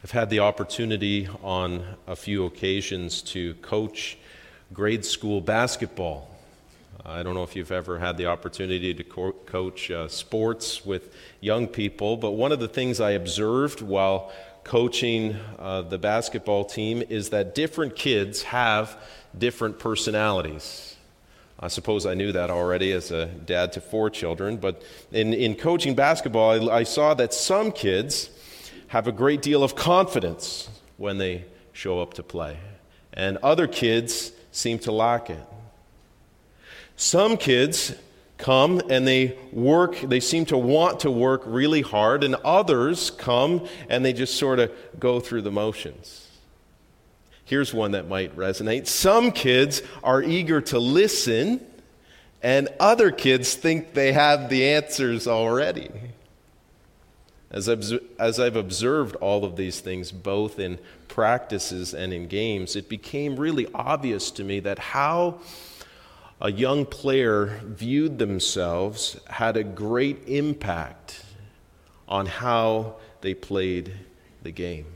I've had the opportunity on a few occasions to coach grade school basketball. I don't know if you've ever had the opportunity to coach sports with young people, but one of the things I observed while coaching the basketball team is that different kids have different personalities. I suppose I knew that already as a dad to 4 children, but in coaching basketball, I saw that some kids have a great deal of confidence when they show up to play, and other kids seem to lack it. Some kids come and they seem to want to work really hard, and others come and they just sort of go through the motions. Here's one that might resonate. Some kids are eager to listen, and other kids think they have the answers already. As I've observed all of these things, both in practices and in games, it became really obvious to me that how a young player viewed themselves had a great impact on how they played the game.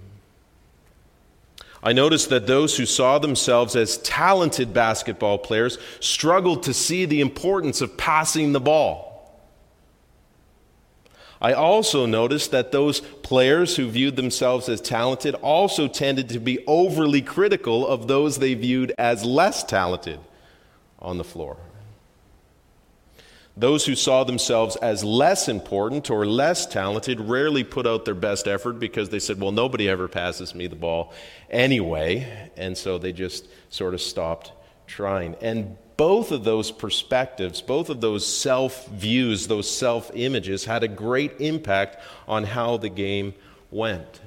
I noticed that those who saw themselves as talented basketball players struggled to see the importance of passing the ball. I also noticed that those players who viewed themselves as talented also tended to be overly critical of those they viewed as less talented on the floor. Those who saw themselves as less important or less talented rarely put out their best effort because they said, well, nobody ever passes me the ball anyway, and so they just sort of stopped trying. And both of those perspectives, both of those self-views, those self-images had a great impact on how the game went.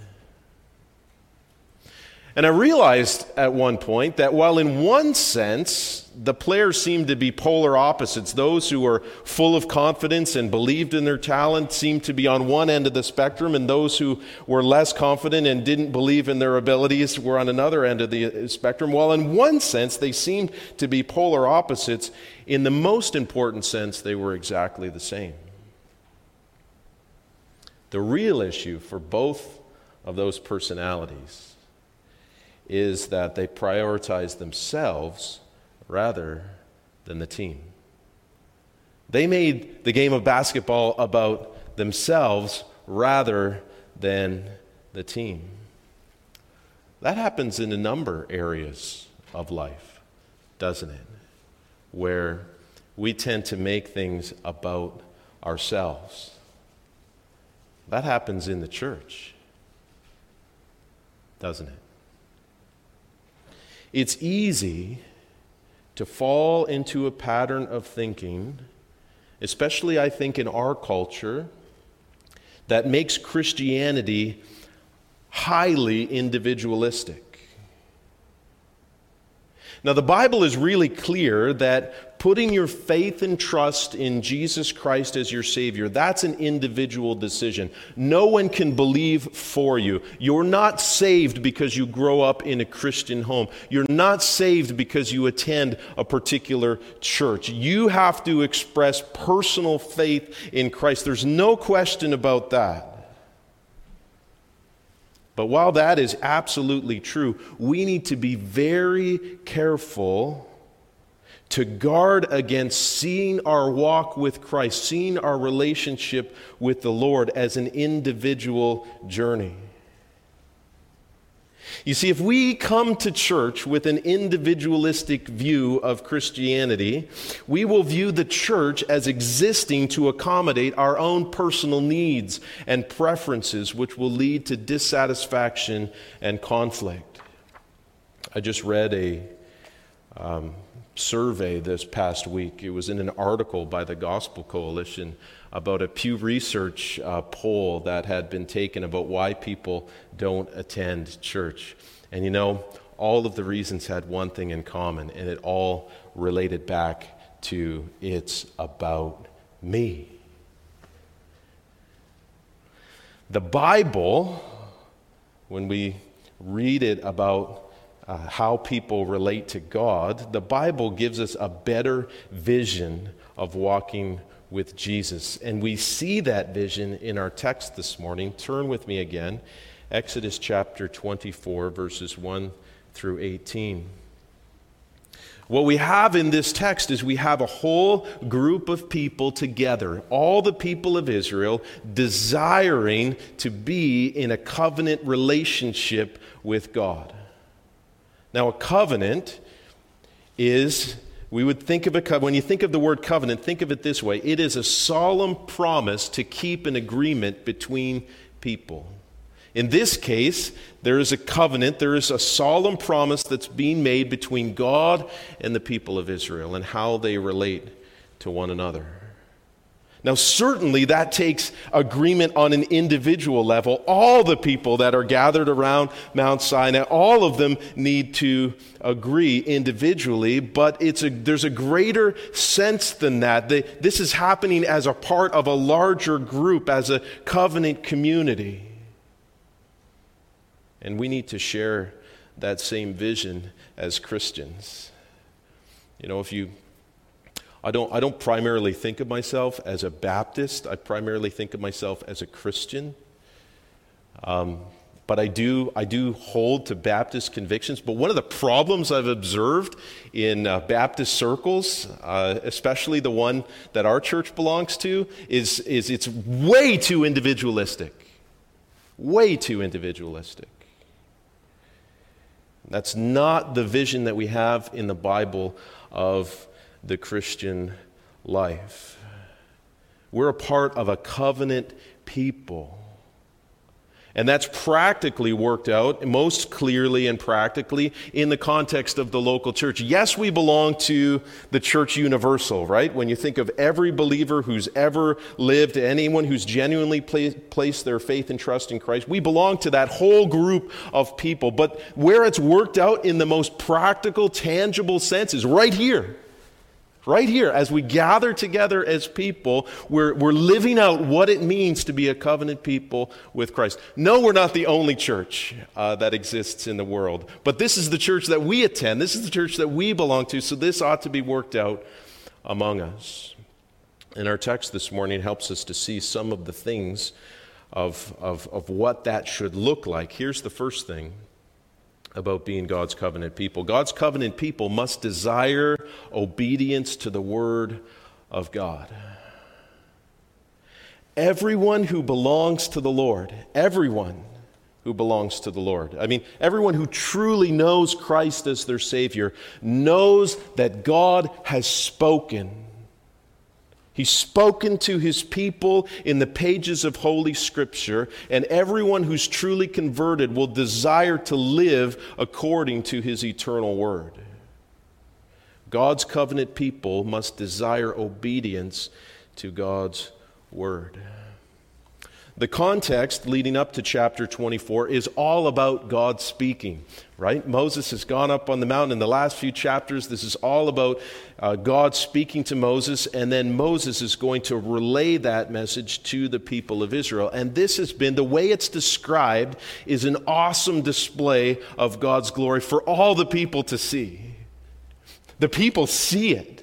And I realized at one point that while in one sense the players seemed to be polar opposites, those who were full of confidence and believed in their talent seemed to be on one end of the spectrum, and those who were less confident and didn't believe in their abilities were on another end of the spectrum. While in one sense they seemed to be polar opposites, in the most important sense they were exactly the same. The real issue for both of those personalities is that they prioritize themselves rather than the team. They made the game of basketball about themselves rather than the team. That happens in a number of areas of life, doesn't it? Where we tend to make things about ourselves. That happens in the church, doesn't it? It's easy to fall into a pattern of thinking, especially I think in our culture, that makes Christianity highly individualistic. Now, the Bible is really clear that putting your faith and trust in Jesus Christ as your Savior, that's an individual decision. No one can believe for you. You're not saved because you grow up in a Christian home. You're not saved because you attend a particular church. You have to express personal faith in Christ. There's no question about that. But while that is absolutely true, we need to be very careful to guard against seeing our walk with Christ, seeing our relationship with the Lord as an individual journey. You see, if we come to church with an individualistic view of Christianity, we will view the church as existing to accommodate our own personal needs and preferences, which will lead to dissatisfaction and conflict. I just read a survey this past week. It was in an article by the Gospel Coalition about a Pew Research poll that had been taken about why people don't attend church. And you know, all of the reasons had one thing in common, and it all related back to it's about me. The Bible, when we read it about how people relate to God, the Bible gives us a better vision of walking with Jesus. And we see that vision in our text this morning. Turn with me again Exodus chapter 24, verses 1 through 18. What we have in this text is we have a whole group of people together, all the people of Israel, desiring to be in a covenant relationship with God. Now, a covenant is, we would think of when you think of the word covenant, think of it this way. It is a solemn promise to keep an agreement between people. In this case, there is a covenant, there is a solemn promise that's being made between God and the people of Israel and how they relate to one another. Now, certainly that takes agreement on an individual level. All the people that are gathered around Mount Sinai, all of them need to agree individually, but there's a greater sense than that. This is happening as a part of a larger group, as a covenant community. And we need to share that same vision as Christians. You know, I don't primarily think of myself as a Baptist. I primarily think of myself as a Christian. But I do hold to Baptist convictions. But one of the problems I've observed in Baptist circles, especially the one that our church belongs to, is it's way too individualistic. Way too individualistic. That's not the vision that we have in the Bible of the Christian life. We're a part of a covenant people. And that's practically worked out, most clearly and practically, in the context of the local church. Yes, we belong to the church universal, right? When you think of every believer who's ever lived, anyone who's genuinely placed their faith and trust in Christ, we belong to that whole group of people. But where it's worked out in the most practical, tangible sense is right here. Right here, as we gather together as people, we're living out what it means to be a covenant people with Christ. No, we're not the only church that exists in the world, but this is the church that we attend. This is the church that we belong to, so this ought to be worked out among us. And our text this morning helps us to see some of the things of what that should look like. Here's the first thing about being God's covenant people. God's covenant people must desire obedience to the Word of God. Everyone who belongs to the Lord, everyone who belongs to the Lord, everyone who truly knows Christ as their Savior, knows that God has spoken. He's spoken to his people in the pages of Holy Scripture, and everyone who's truly converted will desire to live according to his eternal word. God's covenant people must desire obedience to God's word. The context leading up to chapter 24 is all about God speaking, right? Moses has gone up on the mountain. In the last few chapters, this is all about God speaking to Moses, and then Moses is going to relay that message to the people of Israel. And this has been, the way it's described, is an awesome display of God's glory for all the people to see. The people see it.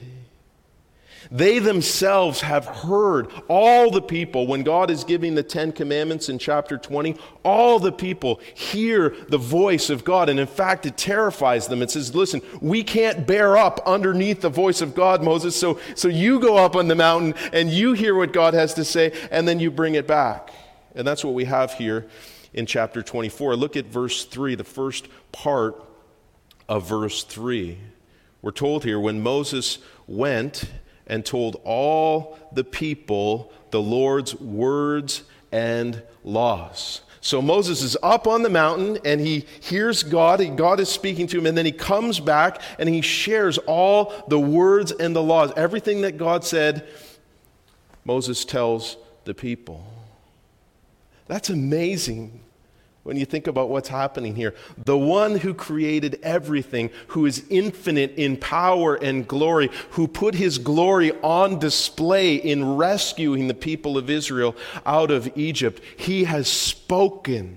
They themselves have heard, all the people, when God is giving the 10 Commandments in chapter 20, all the people hear the voice of God. And in fact, it terrifies them. It says, listen, we can't bear up underneath the voice of God, Moses, so you go up on the mountain and you hear what God has to say, and then you bring it back. And that's what we have here in chapter 24. Look at verse 3, the first part of verse 3. We're told here, when Moses went and told all the people the Lord's words and laws. So Moses is up on the mountain and he hears God. God is speaking to him, and then he comes back and he shares all the words and the laws. Everything that God said, Moses tells the people. That's amazing when you think about what's happening here. The one who created everything, who is infinite in power and glory, who put his glory on display in rescuing the people of Israel out of Egypt, he has spoken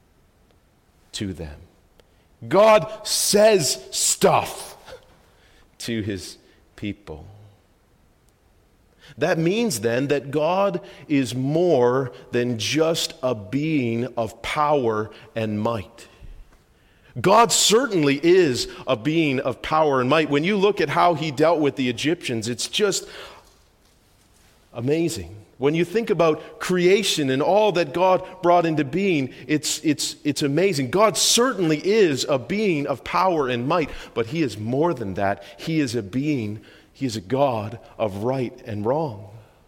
to them. God says stuff to his people. That means then that God is more than just a being of power and might. God certainly is a being of power and might. When you look at how he dealt with the Egyptians, it's just amazing. When you think about creation and all that God brought into being, it's amazing. God certainly is a being of power and might, but he is more than that. He is a being, he is a God of right and wrong.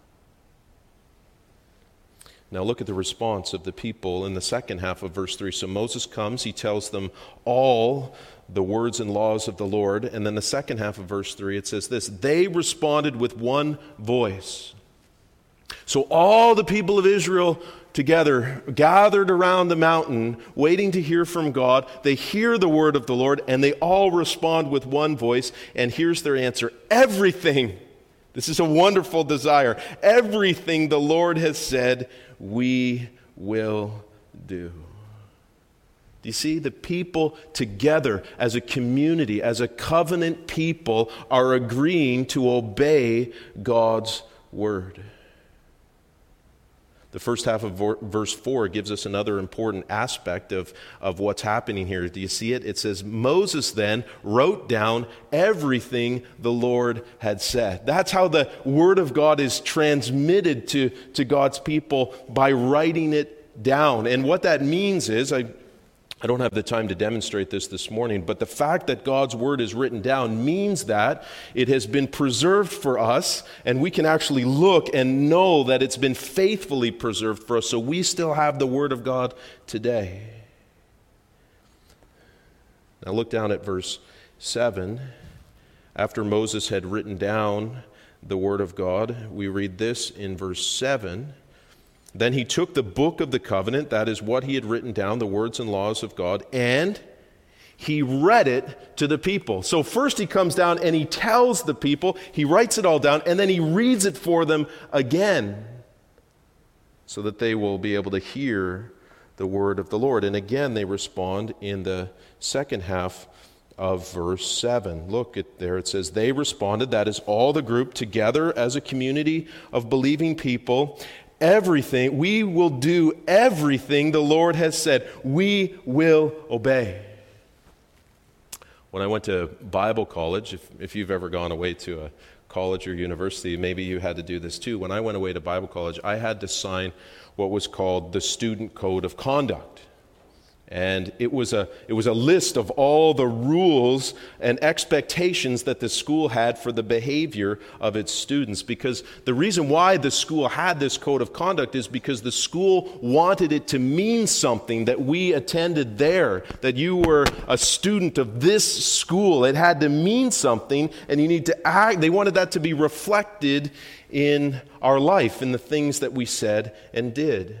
Now look at the response of the people in the second half of verse 3. So Moses comes, he tells them all the words and laws of the Lord. And then the second half of verse 3, it says this: they responded with one voice. So all the people of Israel together gathered around the mountain, waiting to hear from God. They hear the word of the Lord, and they all respond with one voice. And here's their answer: everything. This is a wonderful desire. Everything the Lord has said, we will do. Do you see? The people together as a community, as a covenant people, are agreeing to obey God's word. The first half of verse 4 gives us another important aspect of what's happening here. Do you see it? It says, Moses then wrote down everything the Lord had said. That's how the word of God is transmitted to God's people, by writing it down. And what that means is, I don't have the time to demonstrate this morning, but the fact that God's word is written down means that it has been preserved for us, and we can actually look and know that it's been faithfully preserved for us, so we still have the word of God today. Now look down at verse 7. After Moses had written down the word of God, we read this in verse 7. Then he took the book of the covenant, that is what he had written down, the words and laws of God, and he read it to the people. So first he comes down and he tells the people, he writes it all down, and then he reads it for them again, so that they will be able to hear the word of the Lord. And again they respond in the second half of verse 7. Look at there, it says, they responded, that is all the group together as a community of believing people. Everything, we will do everything the Lord has said. We will obey. When I went to Bible college, if you've ever gone away to a college or university, maybe you had to do this too. When I went away to Bible college, I had to sign what was called the Student Code of Conduct. And it was a list of all the rules and expectations that the school had for the behavior of its students. Because the reason why the school had this code of conduct is because the school wanted it to mean something, that we attended there, that you were a student of this school. It had to mean something, and you need to act. They wanted that to be reflected in our life, in the things that we said and did.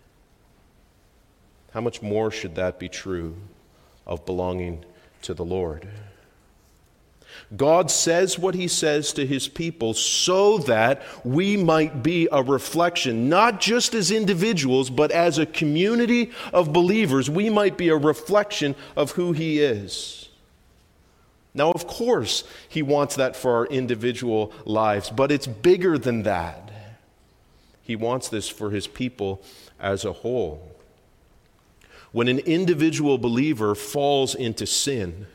How much more should that be true of belonging to the Lord? God says what he says to his people so that we might be a reflection, not just as individuals, but as a community of believers. We might be a reflection of who he is. Now, of course, he wants that for our individual lives, but it's bigger than that. He wants this for his people as a whole. When an individual believer falls into sin,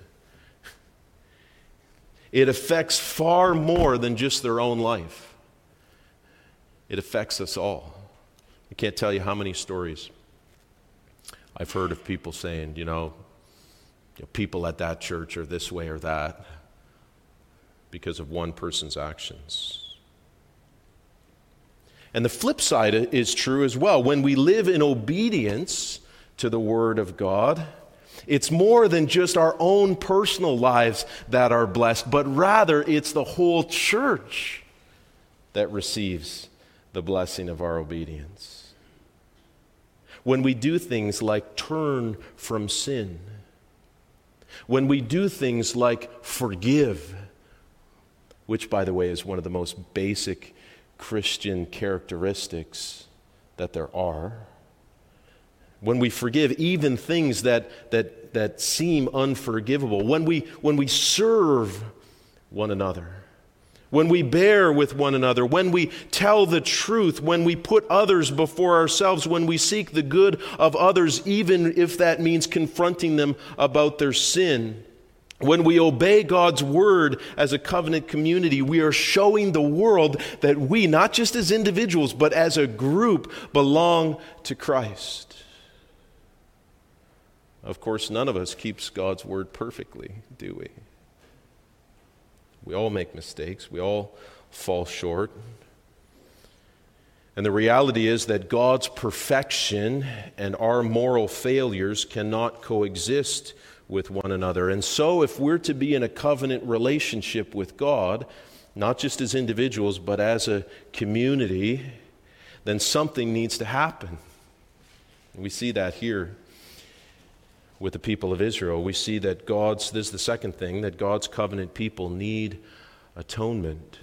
it affects far more than just their own life. It affects us all. I can't tell you how many stories I've heard of people saying, people at that church are this way or that because of one person's actions. And the flip side is true as well. When we live in obedience to the Word of God, it's more than just our own personal lives that are blessed, but rather it's the whole church that receives the blessing of our obedience. When we do things like turn from sin, when we do things like forgive, which, by the way, is one of the most basic Christian characteristics that there are, when we forgive even things that seem unforgivable, when we serve one another, when we bear with one another, when we tell the truth, when we put others before ourselves, when we seek the good of others, even if that means confronting them about their sin. When we obey God's word as a covenant community, we are showing the world that we, not just as individuals, but as a group, belong to Christ. Of course, none of us keeps God's word perfectly, do we? We all make mistakes. We all fall short. And the reality is that God's perfection and our moral failures cannot coexist with one another. And so if we're to be in a covenant relationship with God, not just as individuals, but as a community, then something needs to happen. We see that here with the people of Israel. We see that this is the second thing, that God's covenant people need atonement.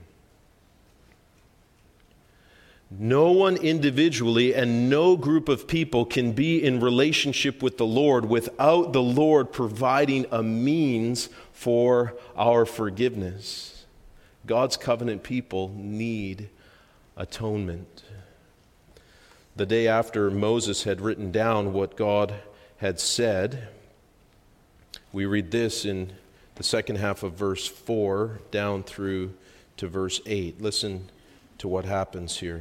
No one individually and no group of people can be in relationship with the Lord without the Lord providing a means for our forgiveness. God's covenant people need atonement. The day after Moses had written down what God had said, we read this in the second half of verse 4 down through to verse 8. Listen to what happens here.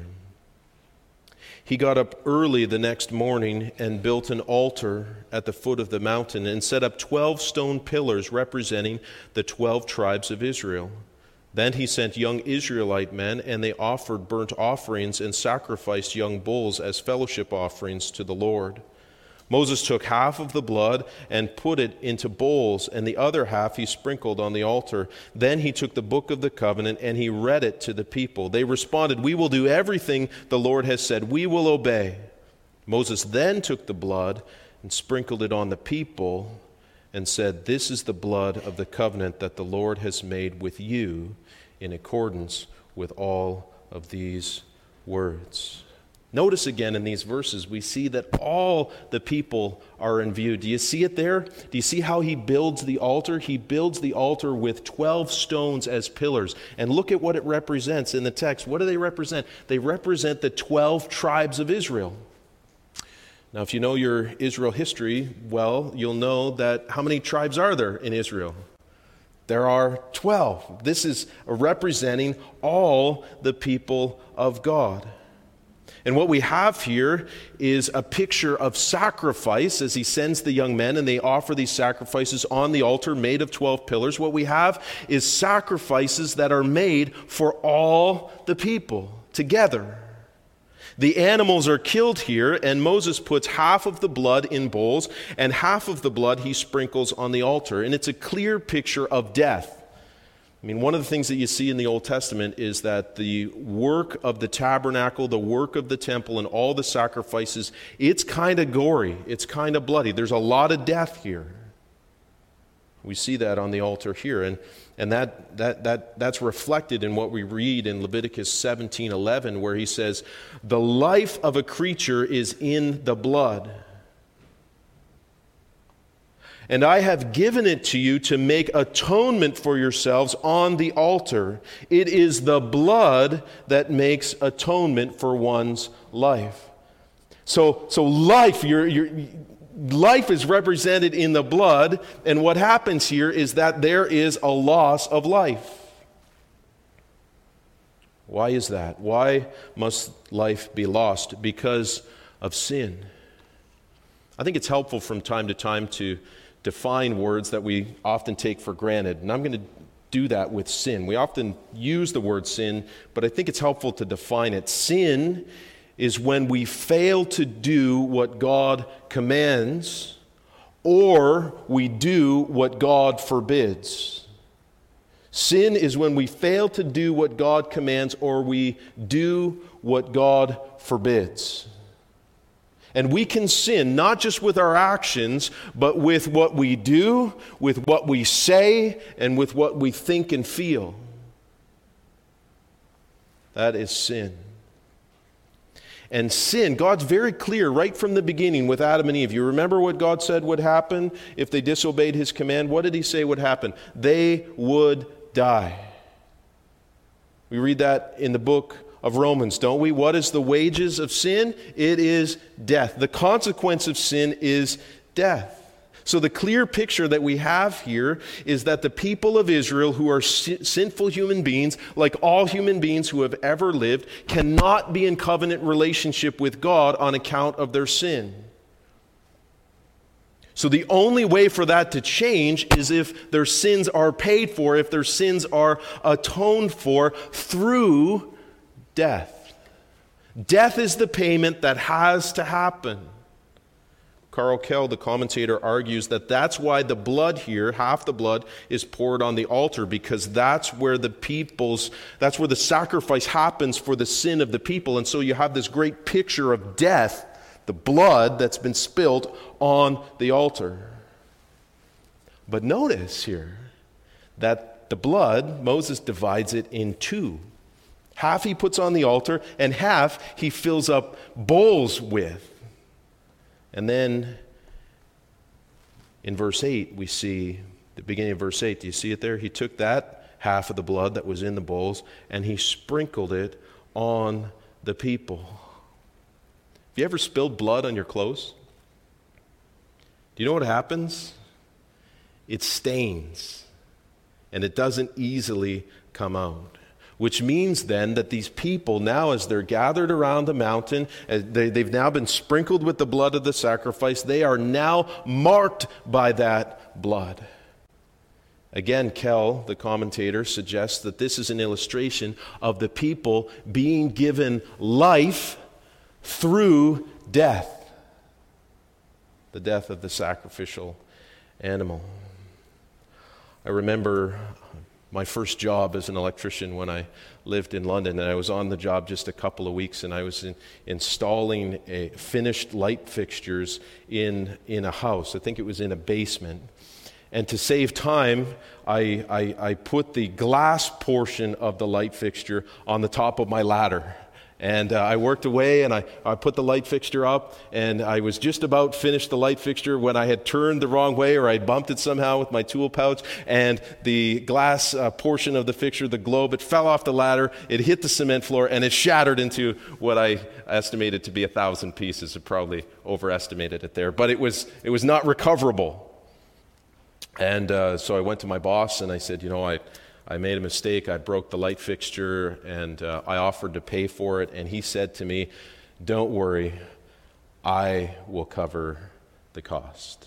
He got up early the next morning and built an altar at the foot of the mountain and set up 12 stone pillars representing the 12 tribes of Israel. Then he sent young Israelite men, and they offered burnt offerings and sacrificed young bulls as fellowship offerings to the Lord. Moses took half of the blood and put it into bowls, and the other half he sprinkled on the altar. Then he took the book of the covenant and he read it to the people. They responded, "We will do everything the Lord has said. We will obey." Moses then took the blood and sprinkled it on the people and said, "This is the blood of the covenant that the Lord has made with you in accordance with all of these words." Notice again in these verses, we see that all the people are in view. Do you see it there? Do you see how he builds the altar? He builds the altar with 12 stones as pillars. And look at what it represents in the text. What do they represent? They represent the 12 tribes of Israel. Now, if you know your Israel history, well, you'll know that how many tribes are there in Israel? There are 12. This is representing all the people of God. And what we have here is a picture of sacrifice as he sends the young men and they offer these sacrifices on the altar made of 12 pillars. What we have is sacrifices that are made for all the people together. The animals are killed here, and Moses puts half of the blood in bowls and half of the blood he sprinkles on the altar. And it's a clear picture of death. I mean, one of the things that you see in the Old Testament is that the work of the tabernacle, the work of the temple, and all the sacrifices, it's kind of gory. It's kind of bloody. There's a lot of death here. We see that on the altar here. And that's reflected in what we read in Leviticus 17:11, where he says, "The life of a creature is in the blood. And I have given it to you to make atonement for yourselves on the altar. It is the blood that makes atonement for one's life." So life, your life is represented in the blood, and what happens here is that there is a loss of life. Why is that? Why must life be lost? Because of sin. I think it's helpful from time to time to define words that we often take for granted. And I'm going to do that with sin. We often use the word sin, but I think it's helpful to define it. Sin is when we fail to do what God commands, or we do what God forbids. Sin is when we fail to do what God commands, or we do what God forbids. And we can sin not just with our actions, but with what we do, with what we say, and with what we think and feel. That is sin. And sin, God's very clear right from the beginning with Adam and Eve. You remember what God said would happen if they disobeyed his command? What did he say would happen? They would die. We read that in the book of Romans, don't we? What is the wages of sin? It is death. The consequence of sin is death. So the clear picture that we have here is that the people of Israel, who are sinful human beings, like all human beings who have ever lived, cannot be in covenant relationship with God on account of their sin. So the only way for that to change is if their sins are paid for, if their sins are atoned for through death. Death is the payment that has to happen. Carl Kell, the commentator, argues that that's why the blood here, half the blood, is poured on the altar, because that's where the sacrifice happens for the sin of the people. And so you have this great picture of death, the blood that's been spilt on the altar. But notice here that the blood, Moses divides it in two. Half he puts on the altar, and half he fills up bowls with. And then in verse 8, we see, the beginning of verse 8, do you see it there? He took that half of the blood that was in the bowls, and he sprinkled it on the people. Have you ever spilled blood on your clothes? Do you know what happens? It stains, and it doesn't easily come out. Which means then that these people now, as they're gathered around the mountain, they've now been sprinkled with the blood of the sacrifice, they are now marked by that blood. Again, Kell, the commentator, suggests that this is an illustration of the people being given life through death, the death of the sacrificial animal. I remember my first job as an electrician when I lived in London, and I was on the job just a couple of weeks, and I was installing finished light fixtures in a house. I think it was in a basement. And to save time, I put the glass portion of the light fixture on the top of my ladder. And I worked away, and I put the light fixture up, and I was just about finished the light fixture when I had turned the wrong way, or I bumped it somehow with my tool pouch, and the glass portion of the fixture, the globe, it fell off the ladder, it hit the cement floor, and it shattered into what I estimated to be 1,000 pieces. I probably overestimated it there, but it was not recoverable. And so I went to my boss, and I said, I made a mistake. I broke the light fixture, and I offered to pay for it. And he said to me, "Don't worry, I will cover the cost."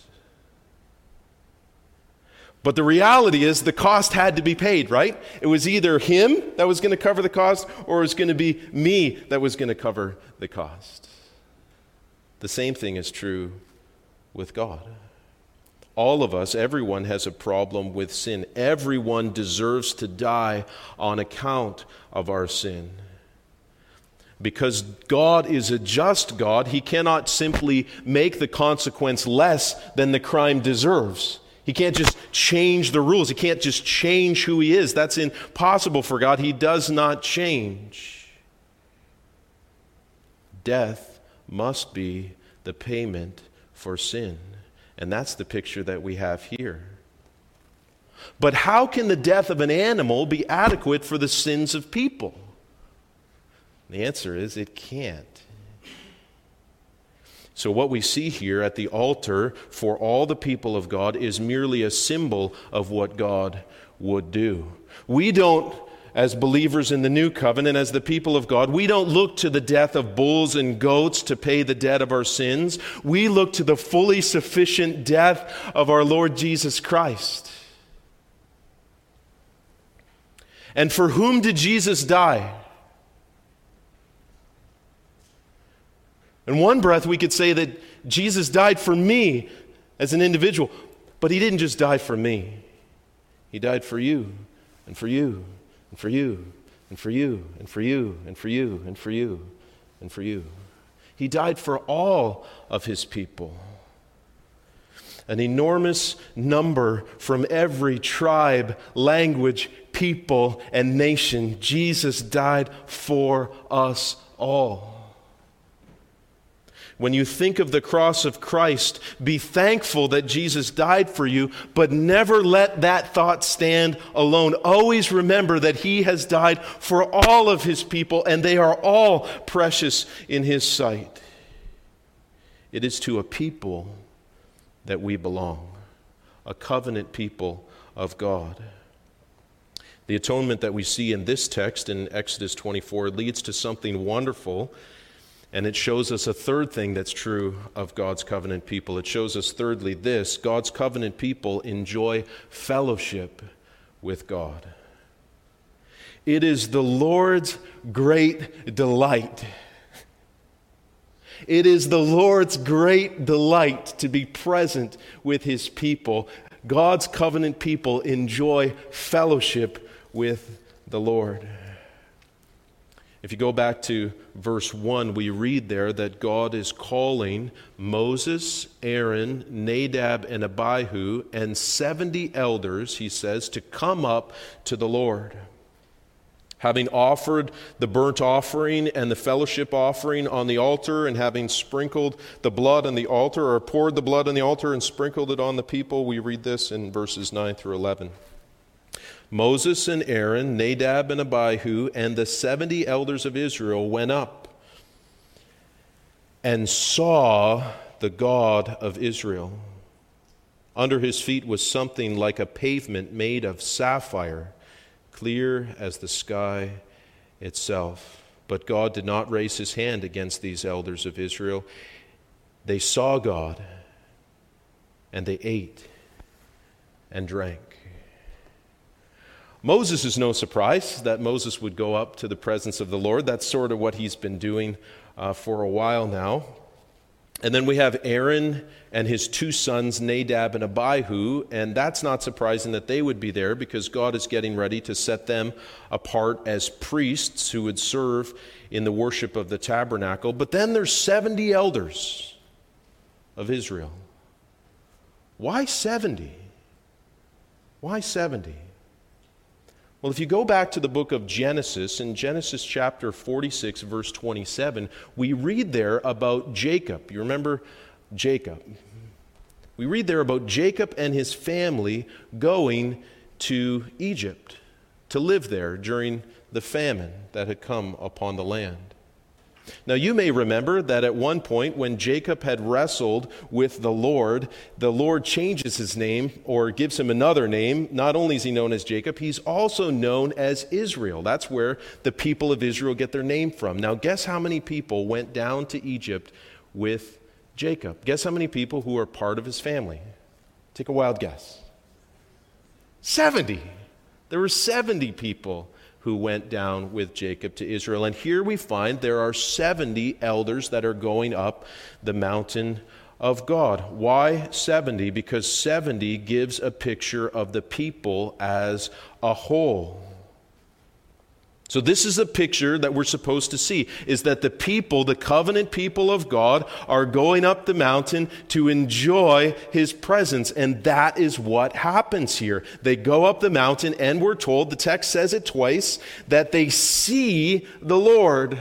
But the reality is the cost had to be paid, right? It was either him that was going to cover the cost, or it was going to be me that was going to cover the cost. The same thing is true with God. All of us, everyone has a problem with sin. Everyone deserves to die on account of our sin. Because God is a just God, He cannot simply make the consequence less than the crime deserves. He can't just change the rules. He can't just change who He is. That's impossible for God. He does not change. Death must be the payment for sin. And that's the picture that we have here. But how can the death of an animal be adequate for the sins of people? The answer is it can't. So what we see here at the altar for all the people of God is merely a symbol of what God would do. We don't, as believers in the new covenant, as the people of God, we don't look to the death of bulls and goats to pay the debt of our sins. We look to the fully sufficient death of our Lord Jesus Christ. And for whom did Jesus die? In one breath, we could say that Jesus died for me as an individual, but He didn't just die for me. He died for you, and for you, and for you, and for you, and for you, and for you, and for you, and for you. He died for all of His people. An enormous number from every tribe, language, people, and nation. Jesus died for us all. When you think of the cross of Christ, be thankful that Jesus died for you, but never let that thought stand alone. Always remember that he has died for all of his people, and they are all precious in his sight. It is to a people that we belong, a covenant people of God. The atonement that we see in this text in Exodus 24 leads to something wonderful, and it shows us a third thing that's true of God's covenant people. It shows us, thirdly, this: God's covenant people enjoy fellowship with God. It is the Lord's great delight. It is the Lord's great delight to be present with his people. God's covenant people enjoy fellowship with the Lord. If you go back to verse 1, we read there that God is calling Moses, Aaron, Nadab, and Abihu, and 70 elders, he says, to come up to the Lord. Having offered the burnt offering and the fellowship offering on the altar, and having sprinkled the blood on the altar, or poured the blood on the altar and sprinkled it on the people, we read this in verses 9 through 11. Moses and Aaron, Nadab and Abihu, and the 70 elders of Israel went up and saw the God of Israel. Under his feet was something like a pavement made of sapphire, clear as the sky itself. But God did not raise his hand against these elders of Israel. They saw God, and they ate and drank. Moses is no surprise that Moses would go up to the presence of the Lord. That's sort of what he's been doing for a while now. And then we have Aaron and his two sons, Nadab and Abihu, and that's not surprising that they would be there, because God is getting ready to set them apart as priests who would serve in the worship of the tabernacle. But then there's 70 elders of Israel. Why 70? Why 70? Well, if you go back to the book of Genesis, in Genesis chapter 46, verse 27, we read there about Jacob. You remember Jacob? We read there about Jacob and his family going to Egypt to live there during the famine that had come upon the land. Now, you may remember that at one point when Jacob had wrestled with the Lord changes his name, or gives him another name. Not only is he known as Jacob, he's also known as Israel. That's where the people of Israel get their name from. Now, guess how many people went down to Egypt with Jacob? Guess how many people who are part of his family? Take a wild guess. 70. There were 70 people who went down with Jacob to Israel. And here we find there are 70 elders that are going up the mountain of God. Why 70? Because 70 gives a picture of the people as a whole. So this is a picture that we're supposed to see, is that the people, the covenant people of God, are going up the mountain to enjoy his presence. And that is what happens here. They go up the mountain, and we're told, the text says it twice, that they see the Lord.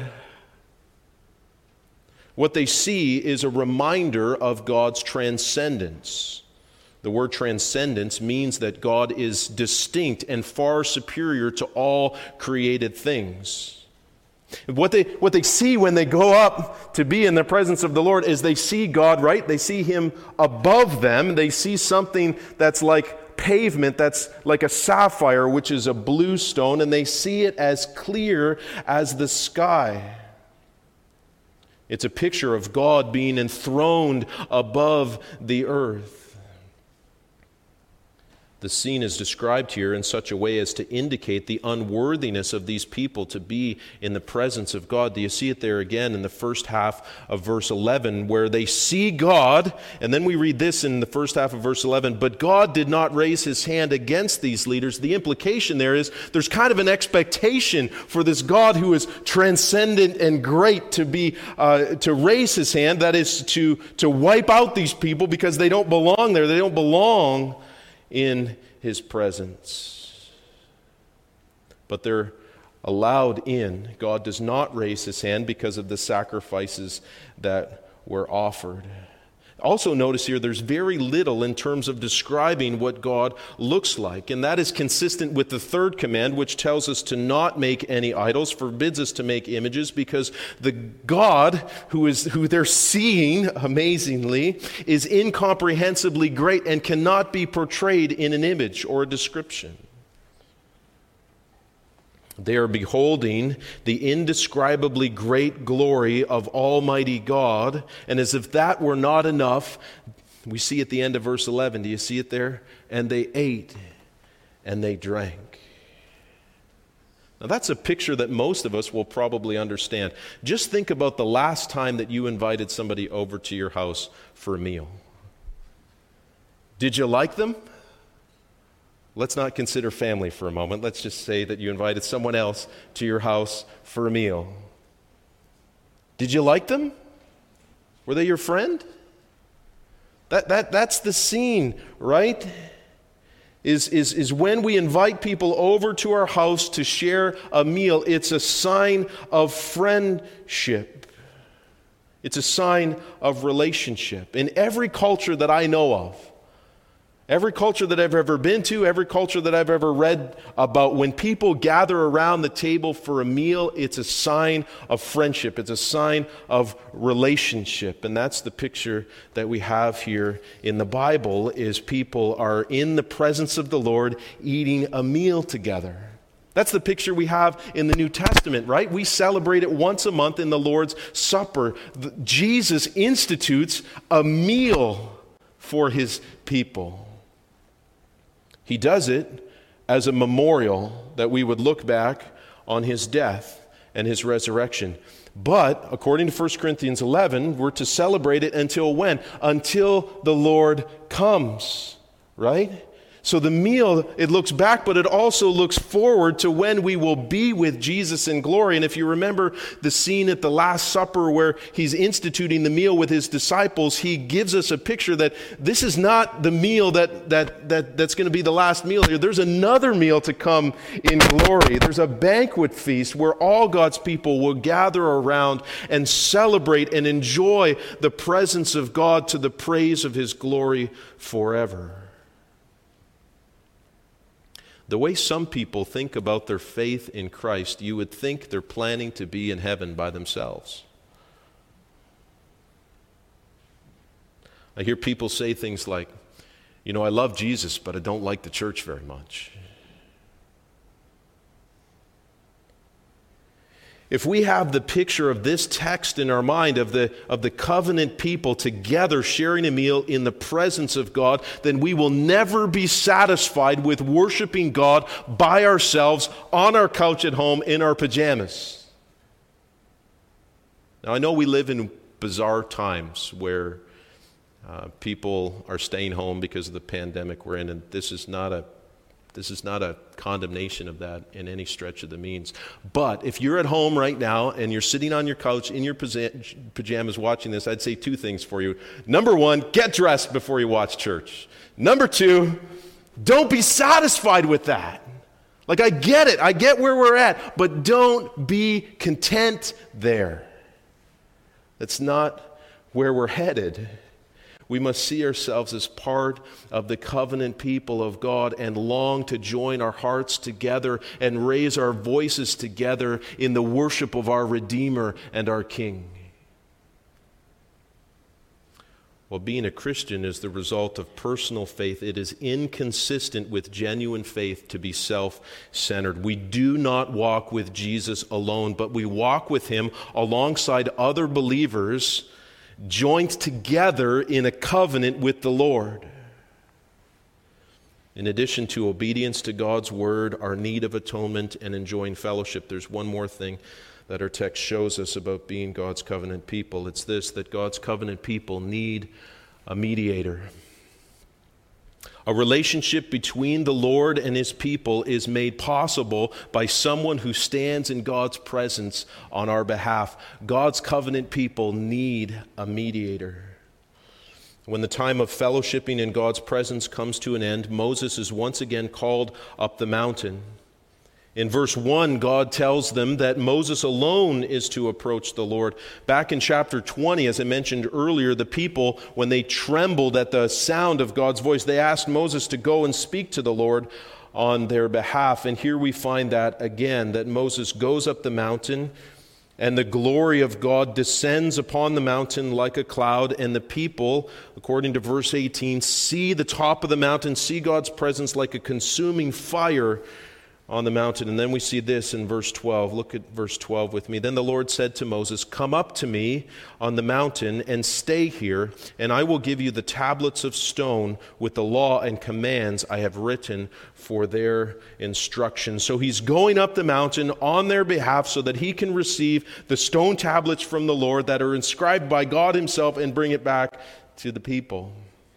What they see is a reminder of God's transcendence. The word transcendence means that God is distinct and far superior to all created things. What they see when they go up to be in the presence of the Lord is they see God, right? They see him above them. They see something that's like pavement, that's like a sapphire, which is a blue stone, and they see it as clear as the sky. It's a picture of God being enthroned above the earth. The scene is described here in such a way as to indicate the unworthiness of these people to be in the presence of God. Do you see it there again in the first half of verse 11, where they see God, and then we read this in the first half of verse 11, but God did not raise his hand against these leaders. The implication there is there's kind of an expectation for this God who is transcendent and great to raise his hand, that is to wipe out these people because they don't belong there. They don't belong in his presence. But they're allowed in. God does not raise his hand because of the sacrifices that were offered. Also notice here there's very little in terms of describing what God looks like, and that is consistent with the third command, which tells us to not make any idols, forbids us to make images, because the God who they're seeing, amazingly, is incomprehensibly great and cannot be portrayed in an image or a description. They are beholding the indescribably great glory of Almighty God, and as if that were not enough, we see at the end of verse 11, do you see it there? And they ate and they drank. Now that's a picture that most of us will probably understand. Just think about the last time that you invited somebody over to your house for a meal. Did you like them? Let's not consider family for a moment. Let's just say that you invited someone else to your house for a meal. Did you like them? Were they your friend? That's the scene, right? Is when we invite people over to our house to share a meal, it's a sign of friendship. It's a sign of relationship. In every culture that I know of, every culture that I've ever been to, every culture that I've ever read about, when people gather around the table for a meal, it's a sign of friendship. It's a sign of relationship. And that's the picture that we have here in the Bible, is people are in the presence of the Lord eating a meal together. That's the picture we have in the New Testament, right? We celebrate it once a month in the Lord's Supper. Jesus institutes a meal for his people. He does it as a memorial that we would look back on his death and his resurrection. But, according to 1 Corinthians 11, we're to celebrate it until when? Until the Lord comes, right? So the meal, it looks back, but it also looks forward to when we will be with Jesus in glory. And if you remember the scene at the Last Supper where he's instituting the meal with his disciples, he gives us a picture that this is not the meal that's going to be the last meal here. There's another meal to come in glory. There's a banquet feast where all God's people will gather around and celebrate and enjoy the presence of God to the praise of his glory forever. The way some people think about their faith in Christ, you would think they're planning to be in heaven by themselves. I hear people say things like, I love Jesus, but I don't like the church very much. If we have the picture of this text in our mind of the covenant people together sharing a meal in the presence of God, then we will never be satisfied with worshiping God by ourselves on our couch at home in our pajamas. Now, I know we live in bizarre times where people are staying home because of the pandemic we're in, and this is not a condemnation of that in any stretch of the means. But if you're at home right now and you're sitting on your couch in your pajamas watching this, I'd say two things for you. Number one, get dressed before you watch church. Number two, don't be satisfied with that. Like, I get it. I get where we're at. But don't be content there. That's not where we're headed. We must see ourselves as part of the covenant people of God and long to join our hearts together and raise our voices together in the worship of our Redeemer and our King. While being a Christian is the result of personal faith, it is inconsistent with genuine faith to be self-centered. We do not walk with Jesus alone, but we walk with him alongside other believers, joined together in a covenant with the Lord. In addition to obedience to God's word, our need of atonement, and enjoying fellowship, there's one more thing that our text shows us about being God's covenant people. It's this, that God's covenant people need a mediator. A relationship between the Lord and his people is made possible by someone who stands in God's presence on our behalf. God's covenant people need a mediator. When the time of fellowshipping in God's presence comes to an end, Moses is once again called up the mountain. In verse 1, God tells them that Moses alone is to approach the Lord. Back in chapter 20, as I mentioned earlier, the people, when they trembled at the sound of God's voice, they asked Moses to go and speak to the Lord on their behalf. And here we find that again, that Moses goes up the mountain, and the glory of God descends upon the mountain like a cloud, and the people, according to verse 18, see the top of the mountain, see God's presence like a consuming fire on the mountain. And then we see this in verse 12. Look at verse 12 with me. Then the Lord said to Moses, "Come up to me on the mountain and stay here, and I will give you the tablets of stone with the law and commands I have written for their instruction." So he's going up the mountain on their behalf so that he can receive the stone tablets from the Lord that are inscribed by God himself and bring it back to the people.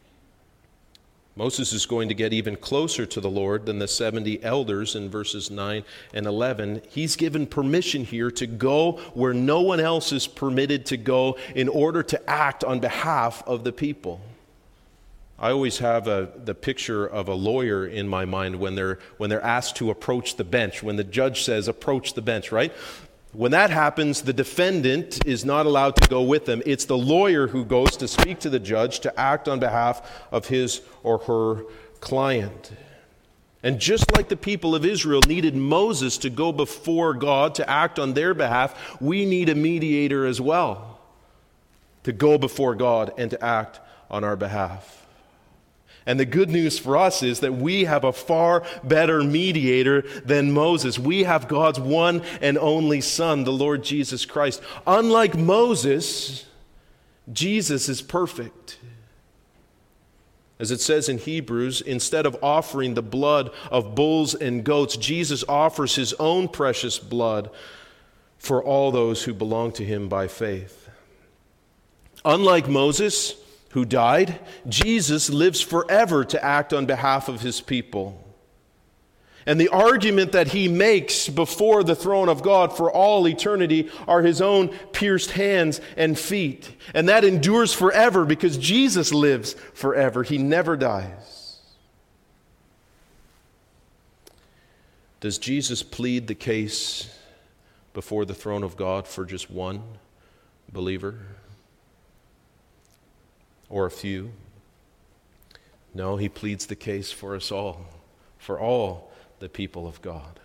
Moses is going to get even closer to the Lord than the 70 elders in verses 9 and 11. He's given permission here to go where no one else is permitted to go in order to act on behalf of the people. I always have the picture of a lawyer in my mind when they're asked to approach the bench, when the judge says, "Approach the bench," right? When that happens, the defendant is not allowed to go with them. It's the lawyer who goes to speak to the judge to act on behalf of his or her client. And just like the people of Israel needed Moses to go before God to act on their behalf, we need a mediator as well to go before God and to act on our behalf. And the good news for us is that we have a far better mediator than Moses. We have God's one and only Son, the Lord Jesus Christ. Unlike Moses, Jesus is perfect. As it says in Hebrews, instead of offering the blood of bulls and goats, Jesus offers his own precious blood for all those who belong to him by faith. Unlike Moses, who died, Jesus lives forever to act on behalf of his people. And the argument that he makes before the throne of God for all eternity are his own pierced hands and feet. And that endures forever because Jesus lives forever. He never dies. Does Jesus plead the case before the throne of God for just one believer? Or a few? No, he pleads the case for us all, for all the people of God.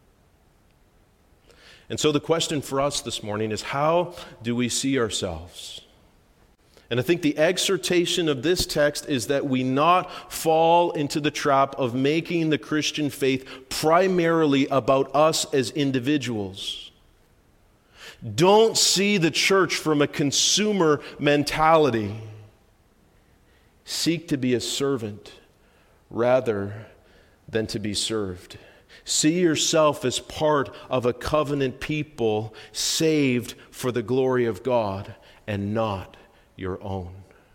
And so the question for us this morning is, how do we see ourselves? And I think the exhortation of this text is that we not fall into the trap of making the Christian faith primarily about us as individuals. Don't see the church from a consumer mentality. Seek to be a servant rather than to be served. See yourself as part of a covenant people saved for the glory of God and not your own.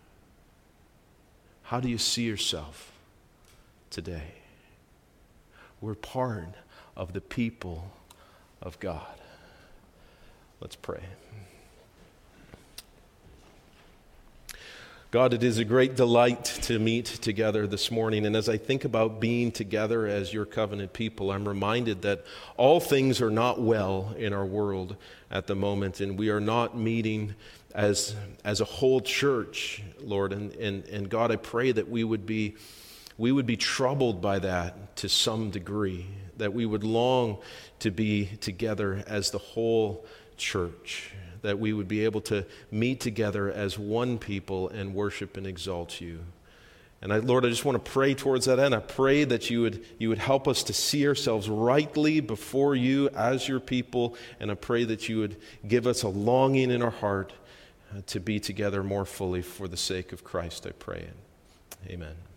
How do you see yourself today? We're part of the people of God. Let's pray. God, it is a great delight to meet together this morning. And as I think about being together as your covenant people, I'm reminded that all things are not well in our world at the moment. And we are not meeting as a whole church, Lord. And God, I pray that we would be troubled by that to some degree, that we would long to be together as the whole church, that we would be able to meet together as one people and worship and exalt you. And Lord, I just want to pray towards that end. I pray that you would help us to see ourselves rightly before you as your people. And I pray that you would give us a longing in our heart to be together more fully for the sake of Christ, I pray. Amen.